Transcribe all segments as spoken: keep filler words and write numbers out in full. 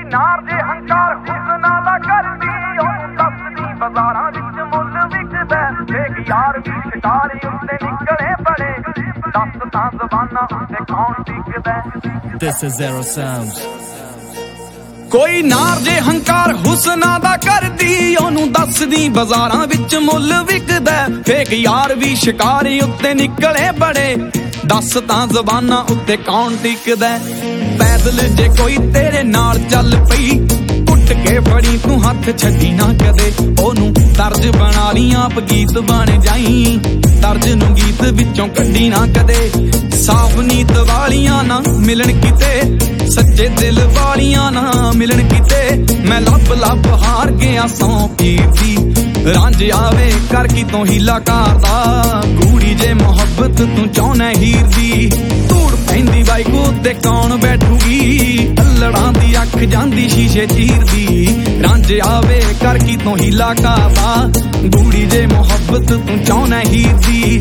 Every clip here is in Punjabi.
ਨਾਰ ਦੇ ਹੰਕਾਰ ਹੁਸਨਾ ਦਾ ਕਰਦੀ ਉਹਨੂੰ ਦੱਸਦੀ ਬਾਜ਼ਾਰਾਂ ਵਿੱਚ ਮੁੱਲ ਵਿਕਦਾ ਵੇਖ ਯਾਰ ਵੀ ਸ਼ਿਕਾਰੇ ਉੱਤੇ ਨਿਕਲੇ ਬੜੇ ਦੱਸ ਤਾਂ ਜ਼ਬਾਨਾਂ ਉੱਤੇ ਕੌਣ ਟਿਕਦਾ। This is Zero Sounds। ਕੋਈ ਨਾਰ ਜੇ ਹੰਕਾਰ ਹੁਸਨਾ ਦਾ ਕਰਦੀ ਉਹਨੂੰ ਦੱਸਦੀ ਬਾਜ਼ਾਰਾਂ ਵਿੱਚ ਮੁੱਲ ਵਿਕਦਾ ਫੇਕ ਯਾਰ ਵੀ ਸ਼ਿਕਾਰੇ ਉੱਤੇ ਨਿਕਲੇ ਬੜੇ ਦੱਸ ਤਾਂ ਜ਼ਬਾਨਾਂ ਉੱਤੇ ਕੌਣ ਟਿਕਦਾ। ਪੈਦਲ ਜੇ ਕੋਈ ਤੇਰੇ ਨਾਲ ਚੱਲ ਪਈ ਉੱਠ ਕੇ ਫੜੀ ਤੂੰ ਹੱਥ ਛੱਡੀ ਨਾ ਕਦੇ ਉਹਨੂੰ ਤਰਜ ਬਣਾ ਲਈ ਆਪ ਗੀਤ ਬਣ ਜਾਈ ਤਰਜ ਨੂੰ ਗੀਤ ਵਿੱਚੋਂ ਕੱਢੀ ਨਾ ਕਦੇ। ਸਾਫ ਨੀਤ ਵਾਲੀਆਂ ਨਾ ਮਿਲਣ ਕਿਤੇ ਸੱਚੇ ਦਿਲ ਵਾਲੀਆਂ ਨਾ ਮਿਲਣ ਕਿਤੇ ਮੈਂ ਲੱਭ ਲੱਭ ਹਾਰ ਗਿਆ ਸੌ ਪੀਰ ਦੀ ਰਾਂਝ ਆਵੇ ਕਰ ਕੀ ਤੋਂ ਹੀਲਾ ਕਰਦਾ ਗੂੜੀ ਜੇ ਮੁਹੱਬਤ ਤੂੰ ਚਾਹੁੰਨਾ ਹੀਰ ਦੀ ਧੂੜ ਪੈਂਦੀ ਬਾਈਕ ਉੱਤੇ ਕੌਣ ਬੈਠੂਗੀ ਅੱਲੜਾਂ ਦੀ ਅੱਖ ਜਾਂਦੀ ਸ਼ੀਸ਼ੇ ਚੀਰਦੀ ਰਾਂਝ ਆਵੇ ਕਰ ਕੀ ਤੋਂ ਹੀਲਾ ਕਰਦਾ ਗੂੜੀ ਜੇ ਮੁਹੱਬਤ ਤੂੰ ਚਾਹੁੰਨਾ ਹੀਰ ਦੀ।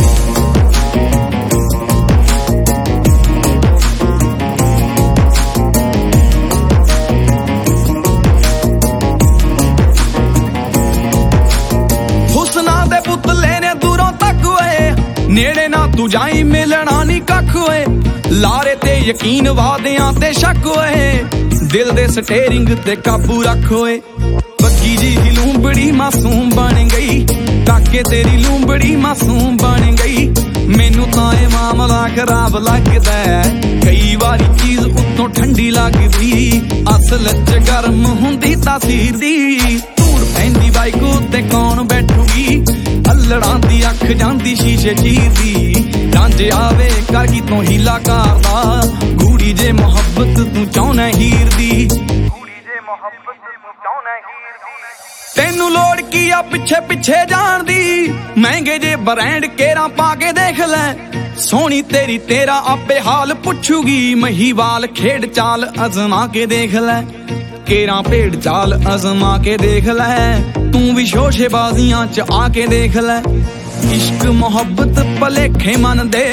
ਹੁਸਨਾ ਦੇ ਪੁਤਲੇ ਨੇ ਦੂਰੋਂ ਤੱਕ ਓਏ ਨੇੜੇ ਨਾ ਤੂੰ ਜਾਈ ਮਿਲਣਾ ਨੀ ਕੱਖ ਓਏ ਲਾਰੇ ਤੇ ਯਕੀਨ ਵਾਦਿਆਂ ਤੇ ਸ਼ੱਕ ਓਏ ਦਿਲ ਦੇ ਸਟੇਰਿੰਗ ਤੇ ਕਾਬੂ ਰੱਖ ਓਏ। ਬੱਗੀ ਜੀ ਲੂੰਬੜੀ ਮਾਸੂਮ ਬਣ ਗਈ ਕਾਕੇ ਤੇਰੀ ਲੂੰਬੜੀ ਮਾਸੂਮ ਬਣ ਗਈ ਮੈਨੂੰ ਤਾਂ ਇਹ ਮਾਮਲਾ ਖਰਾਬ ਲੱਗਦਾ ਕਈ ਵਾਰੀ ਚੀਜ਼ ਉੱਤੋਂ ਠੰਡੀ ਲੱਗਦੀ ਅਸਲ ਚ ਗਰਮ ਹੁੰਦੀ ਤਾਸੀਰ ਦੀ ਧੂੜ ਪੈਂਦੀ ਬਾਈਕ ਉੱਤੇ ਕੌਣ ਬੈਠੂਗੀ ਅੱਲੜਾਂ ਦੀ ਅੱਖ ਜਾਂਦੀ ਸ਼ੀਸ਼ੇ ਚੀਰਦੀ ਰਾਂਝ ਆਵੇ ਕਰ ਕੀ ਤੋਂ ਹੀਲਾ ਕਰਦਾ ਗੂੜੀ ਜੇ ਮੁਹੱਬਤ ਤੂੰ ਚਾਹੁੰਨਾ ਹੀਰ ਦੀ ਗੂੜੀ ਜੇ ਮੁਹੱਬਤ ਤੂੰ ਚਾਹੁੰਨਾ ਹੀਰ ਦੀ। ਤੈਨੂੰ ਲੋੜ ਕੀ ਆ ਪਿੱਛੇ ਪਿੱਛੇ ਜਾਣ ਦੀ ਮਹਿੰਗੇ ਜੇ ਬ੍ਰਾਂਡ ਕੇਰਾਂ ਪਾ ਕੇ ਦੇਖ ਲੈ ਸੋਹਣੀ ਤੇਰੀ ਤੇਰਾ ਆਪੇ ਹਾਲ ਪੁੱਛੂਗੀ ਮਹੀਵਾਲ ਖੇਡ ਚਾਲ ਅਜ਼ਮਾ ਕੇ ਦੇਖ ਲੈ ਕੇਰਾਂ ਭੇਡ ਚਾਲ ਅਜ਼ਮਾ ਕੇ ਦੇਖ ਲੈ ਤੂੰ ਵੀ ਸ਼ੋਸ਼ੇਬਾਜ਼ੀਆਂ ਚ ਆ ਕੇ ਦੇਖ ਲੈ ਇਸ਼ਕ ਮੁਹੱਬਤ ਭਲੇਖੇ ਮਨ ਦੇ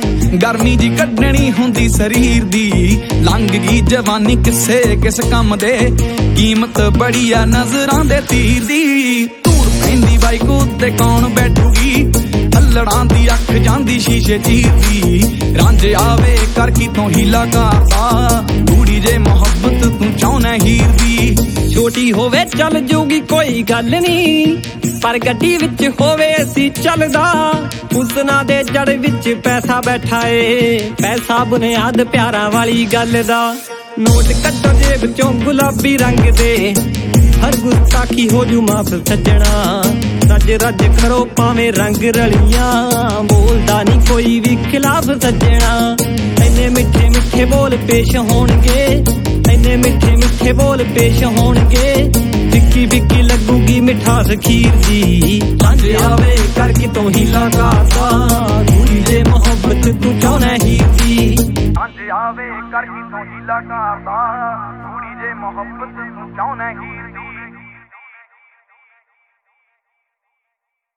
ਗਰਮੀ ਜੀ ਕੱਢਣੀ ਹੁੰਦੀ ਸਰੀਰ ਦੀ ਲੰਘ ਗਈ ਜਵਾਨੀ ਕਿਸੇ ਕਿਸ ਕੰਮ ਦੇ ਕੀਮਤ ਬੜੀ ਆ ਨਜ਼ਰਾਂ ਦੇ ਤੀਰ ਦੀ ਧੂੜ ਪੈਂਦੀ ਬਾਈਕ ਉੱਤੇ ਕੌਣ ਬੈਠੂਗੀ ਅੱਲੜਾਂ ਦੀ ਅੱਖ ਜਾਂਦੀ ਸ਼ੀਸ਼ੇ ਚੀਰਦੀ ਰਾਂਝ ਆਵੇ ਕਰ ਕੀ ਤੋਂ ਹੀਲਾ ਕਰਦਾ ਗੂੜੀ ਜੇ ਮੁਹੱਬਤ ਤੂੰ ਚਾਹੁੰਨਾ ਹੀਰ ਦੀ। ਛੋਟੀ ਹੋਵੇ ਚੱਲ ਜੂਗੀ ਕੋਈ ਗੱਲ ਨੀ ਪਰ ਗੱਡੀ ਵਿੱਚ ਹੋਵੇ ਅਸੀਂ ਚੱਲਦਾ ਹੁਸਨਾ ਦੇ ਜੜ ਵਿੱਚ ਪੈਸਾ ਬੈਠਾ ਏ ਪੈਸਾ ਬੁਨਿਆਦ ਪਿਆਰਾਂ ਵਾਲੀ ਗੱਲ ਦਾ ਨੋਟ ਕੱਢੋ ਜੇਬ ਚੋਂ ਗੁਲਾਬੀ ਰੰਗ ਦੇ ਹਰ ਗੁਸਤਾਖੀ ਹੋ ਜੂ ਮਾਫ ਸੱਜਣਾ ਰੱਜ ਰੱਜ ਕਰੋ ਭਾਵੇਂ ਰੰਗ ਰਲੀਆਂ ਬੋਲਦਾ ਨਹੀਂ ਕੋਈ ਵੀ ਖਿਲਾਫ ਸੱਜਣਾ ਇੰਨੇ ਮਿੱਠੇ ਮਿੱਠੇ ਬੋਲ ਪੇਸ਼ ਹੋਣਗੇ ਇੰਨੇ ਮਿੱਠੇ ਮਿੱਠੇ ਬੋਲ ਪੇਸ਼ ਹੋਣਗੇ ਫਿੱਕੀ ਫਿੱਕੀ ਲੱਗੂਗੀ ਮਿਠਾਸ ਖੀਰ ਦੀ ਰਾਂਝ ਆਵੇ ਕਰ ਕੀ ਤੋਂ ਹੀਲਾ ਕਰਦਾ ਗੂੜੀ ਜੇ ਮੁਹੱਬਤ ਤੂੰ ਚਾਹੁੰਨਾ ਹੀਰ ਦੀ ਰਾਂਝ ਆਵੇ ਕਰ ਕੀ ਤੋਂ ਹੀਲਾ ਕਰਦਾ ਗੂੜੀ ਜੇ ਮੁਹੱਬਤ ਤੂੰ ਚਾਹੁੰਨਾ ਹੀਰ